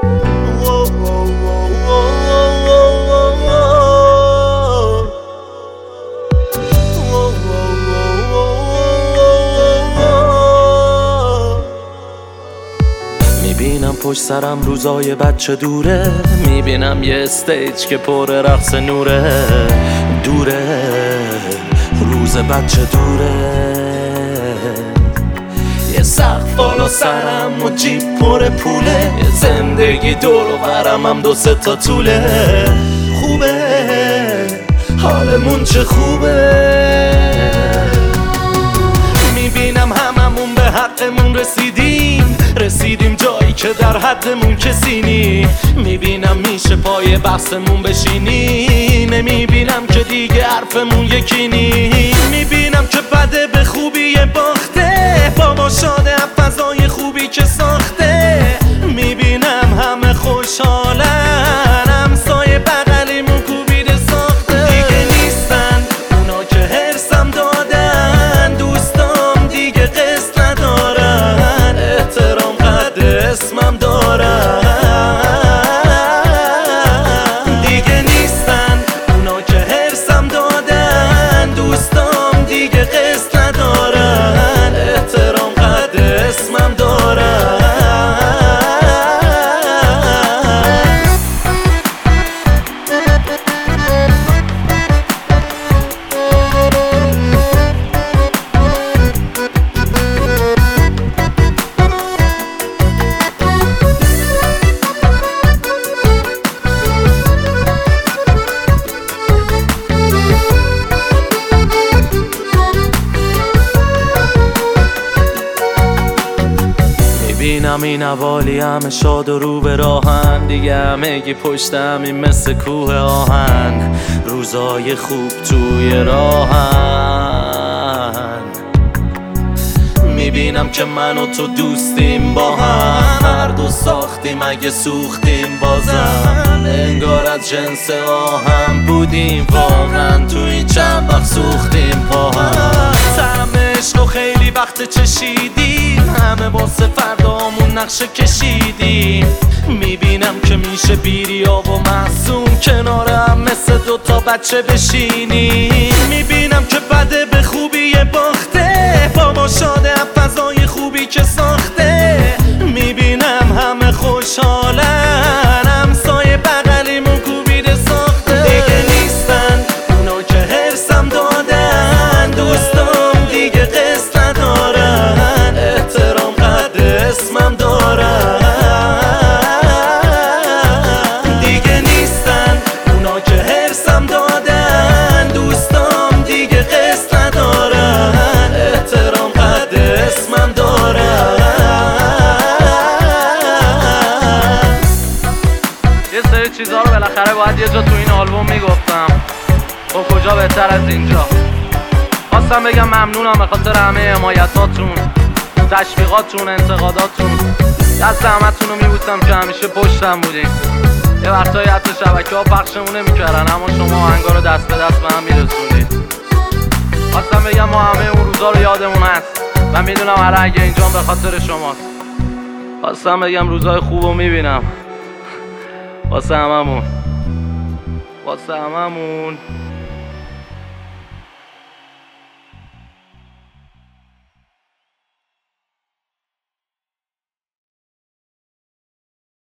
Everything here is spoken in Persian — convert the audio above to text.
میبینم پشت سرم روزای بچه دوره، میبینم یه استیج که پر رقص نوره. دوره روز بچه دوره، یه سقف بالا سرم و جیب پر پوله، یه زندگی دور و برم هم 2-3 تا طوله. خوبه حالمون چه خوبه، میبینم هممون به حقمون رسیدیم جایی که در حدمون کسی نی. میبینم میشه پای بحثمون بشینی، نمیبینم که دیگه حرفمون یکی نی. میبینم که بده به خوبی باخته، بابا شاده فضای خوبی که ساخته. میبینم همه خوشحالن، همسایه بغلیمون کوبیده ساخته. دیگه نیستن اونا که هرسم دادن، دوستام دیگه قصد ندارن، احترام قدر اسمم دارن. دیگه نیستن اونا که هرسم دادن، دوستام دیگه قصد ندارن، احترام قدر اسمم دارن. میبینم این اوالی همه شاد و رو به راهن، دیگه همگی پشتم این مثل کوه آهن. روزای خوب توی راهن، میبینم که من و تو دوستیم با هم، هر دو ساختیم اگه سوختیم بازم. انگار از جنس آهم بودیم واقعا، توی چند وقت سوختیم با هم. طعم عشق و خیلی وقت چشیدیم، همه واسه فردامون نقشه کشیدیم. میبینم که میشه بیریا و معصوم کنار هم مثل 2 تا بچه بشینیم. میبینم که بده به خوبی باخته، بابا شاده فضای خوبی که ساخته. میبینم همه خوشحالن، همسایه بغلیمون کوبیده ساخته. دیگه نیستن اونا که هرسم دادن، دوستام دیگه قصد ندارن، احترام قدر اسمم دارن. دیگه نیستن اونا که هرسم دادن، دوستام دیگه قصد ندارن، احترام قدر اسمم دارن. یه سری چیزها رو بالاخره باید یه جا تو این آلبوم میگفتم، خب کجا بهتر از اینجا. خواستم بگم ممنونم به خاطر همه حمایتاتون، تشویقاتون، انتقاداتون. دست همتون رو میبوسم که همیشه پشتم بودین. یه وقتایی حتی شبکه‌ها پخشمون نمی‌کردن، اما شما آهنگا رو دست به دست به هم میرسوندید. خواستم بگم ما همه اون روزا رو یادمون هست و میدونم هر اگه اینجا به خاطر شماست. خواستم بگم روزای خوبو میبینم واسه هممون.